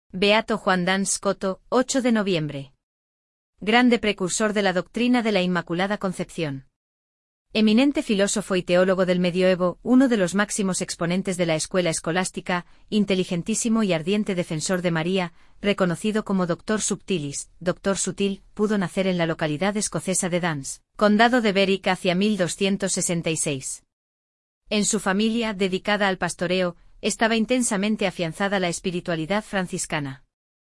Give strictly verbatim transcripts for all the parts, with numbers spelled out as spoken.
Beato Juan Dans Scoto, ocho de noviembre. Grande precursor de la doctrina de la Inmaculada Concepción. Eminente filósofo y teólogo del medioevo, uno de los máximos exponentes de la escuela escolástica, inteligentísimo y ardiente defensor de María, reconocido como Doctor Subtilis, Doctor Sutil, pudo nacer en la localidad escocesa de Dans, condado de Berwick hacia mil doscientos sesenta y seis. En su familia, dedicada al pastoreo, estaba intensamente afianzada la espiritualidad franciscana.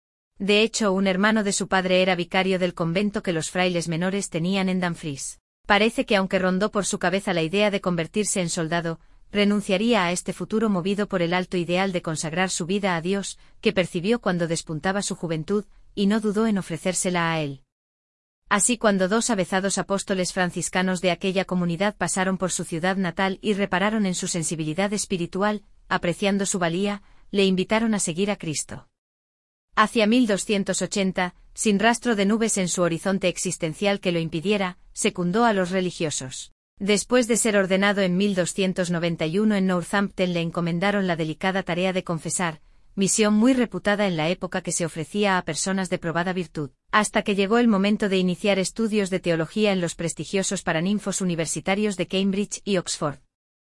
De hecho, un hermano de su padre era vicario del convento que los frailes menores tenían en Dumfries. Parece que aunque rondó por su cabeza la idea de convertirse en soldado, renunciaría a este futuro movido por el alto ideal de consagrar su vida a Dios, que percibió cuando despuntaba su juventud, y no dudó en ofrecérsela a él. Así, cuando dos avezados apóstoles franciscanos de aquella comunidad pasaron por su ciudad natal y repararon en su sensibilidad espiritual, apreciando su valía, le invitaron a seguir a Cristo. Hacia mil doscientos ochenta, sin rastro de nubes en su horizonte existencial que lo impidiera, secundó a los religiosos. Después de ser ordenado en mil doscientos noventa y uno en Northampton, le encomendaron la delicada tarea de confesar, misión muy reputada en la época que se ofrecía a personas de probada virtud, hasta que llegó el momento de iniciar estudios de teología en los prestigiosos paraninfos universitarios de Cambridge y Oxford.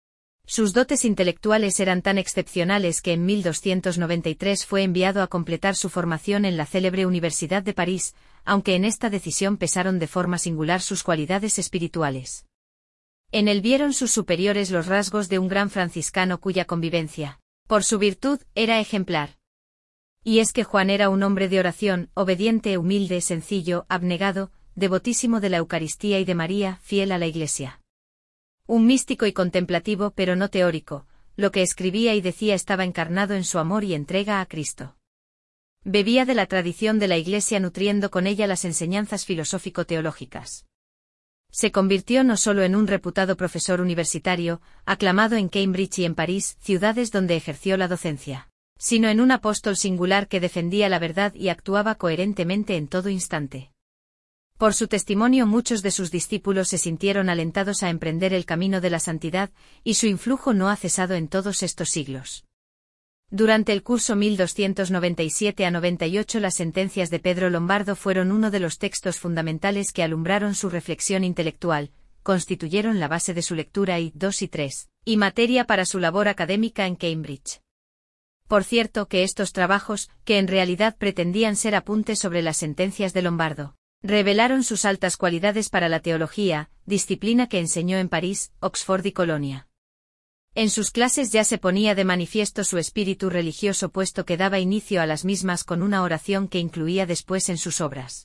Sus dotes intelectuales eran tan excepcionales que en mil doscientos noventa y tres fue enviado a completar su formación en la célebre Universidad de París, aunque en esta decisión pesaron de forma singular sus cualidades espirituales. En él vieron sus superiores los rasgos de un gran franciscano cuya convivencia, por su virtud, era ejemplar. Y es que Juan era un hombre de oración, obediente, humilde, sencillo, abnegado, devotísimo de la Eucaristía y de María, fiel a la Iglesia. Un místico y contemplativo, pero no teórico, lo que escribía y decía estaba encarnado en su amor y entrega a Cristo. Bebía de la tradición de la Iglesia nutriendo con ella las enseñanzas filosófico-teológicas. Se convirtió no solo en un reputado profesor universitario, aclamado en Cambridge y en París, ciudades donde ejerció la docencia, sino en un apóstol singular que defendía la verdad y actuaba coherentemente en todo instante. Por su testimonio muchos de sus discípulos se sintieron alentados a emprender el camino de la santidad, y su influjo no ha cesado en todos estos siglos. Durante el curso mil doscientos noventa y siete a noventa y ocho las sentencias de Pedro Lombardo fueron uno de los textos fundamentales que alumbraron su reflexión intelectual, constituyeron la base de su lectura y dos y tres, y materia para su labor académica en Cambridge. Por cierto que estos trabajos, que en realidad pretendían ser apuntes sobre las sentencias de Lombardo, revelaron sus altas cualidades para la teología, disciplina que enseñó en París, Oxford y Colonia. En sus clases ya se ponía de manifiesto su espíritu religioso puesto que daba inicio a las mismas con una oración que incluía después en sus obras.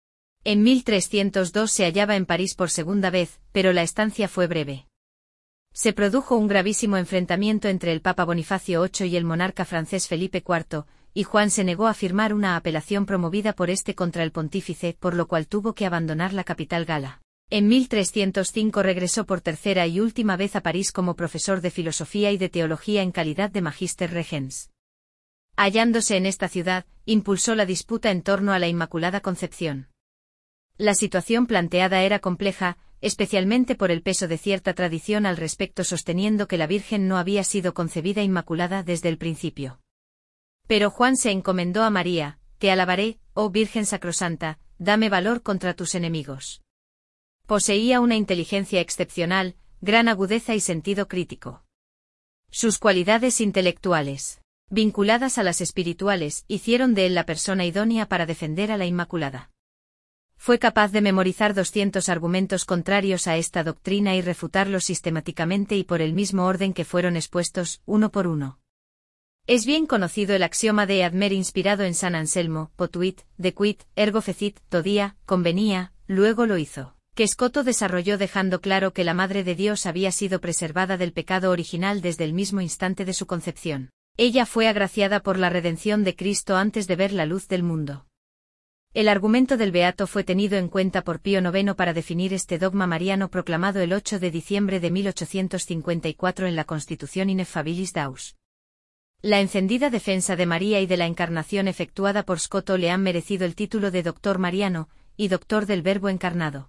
En mil trescientos dos se hallaba en París por segunda vez, pero la estancia fue breve. Se produjo un gravísimo enfrentamiento entre el Papa Bonifacio octavo y el monarca francés Felipe cuarto, y Juan se negó a firmar una apelación promovida por este contra el pontífice, por lo cual tuvo que abandonar la capital gala. En mil trescientos cinco regresó por tercera y última vez a París como profesor de filosofía y de teología en calidad de Magister Regens. Hallándose en esta ciudad, impulsó la disputa en torno a la Inmaculada Concepción. La situación planteada era compleja, especialmente por el peso de cierta tradición al respecto sosteniendo que la Virgen no había sido concebida inmaculada desde el principio. Pero Juan se encomendó a María: «Te alabaré, oh Virgen Sacrosanta, dame valor contra tus enemigos». Poseía una inteligencia excepcional, gran agudeza y sentido crítico. Sus cualidades intelectuales, vinculadas a las espirituales, hicieron de él la persona idónea para defender a la Inmaculada. Fue capaz de memorizar doscientos argumentos contrarios a esta doctrina y refutarlos sistemáticamente y por el mismo orden que fueron expuestos, uno por uno. Es bien conocido el axioma de Admer inspirado en San Anselmo: potuit, dequit, ergo fecit, todía, convenía, luego lo hizo, que Scoto desarrolló dejando claro que la Madre de Dios había sido preservada del pecado original desde el mismo instante de su concepción. Ella fue agraciada por la redención de Cristo antes de ver la luz del mundo. El argumento del Beato fue tenido en cuenta por Pío noveno para definir este dogma mariano proclamado el ocho de diciembre de mil ochocientos cincuenta y cuatro en la Constitución Ineffabilis Deus. La encendida defensa de María y de la encarnación efectuada por Scoto le han merecido el título de Doctor Mariano, y Doctor del Verbo encarnado.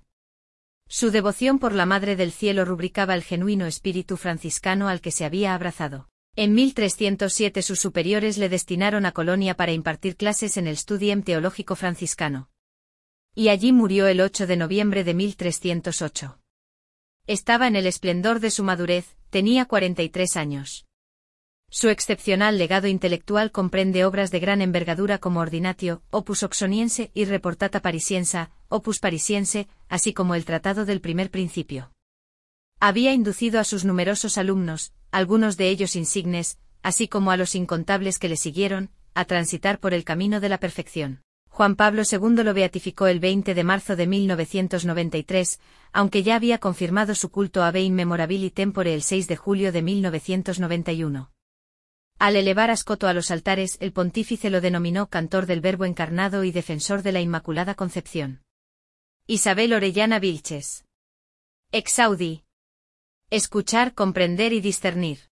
Su devoción por la Madre del Cielo rubricaba el genuino espíritu franciscano al que se había abrazado. En mil trescientos siete sus superiores le destinaron a Colonia para impartir clases en el Studiem Teológico Franciscano. Y allí murió el ocho de noviembre de mil trescientos ocho. Estaba en el esplendor de su madurez, tenía cuarenta y tres años. Su excepcional legado intelectual comprende obras de gran envergadura como Ordinatio, Opus Oxoniense y Reportata Parisiensa, Opus Parisiense, así como el Tratado del Primer Principio. Había inducido a sus numerosos alumnos, algunos de ellos insignes, así como a los incontables que le siguieron, a transitar por el camino de la perfección. Juan Pablo segundo lo beatificó el veinte de marzo de mil novecientos noventa y tres, aunque ya había confirmado su culto Ave Immemorabili Tempore el seis de julio de mil novecientos noventa y uno. Al elevar a Scoto a los altares, el pontífice lo denominó cantor del Verbo encarnado y defensor de la Inmaculada Concepción. Isabel Orellana Vilches. Exaudi. Escuchar, comprender y discernir.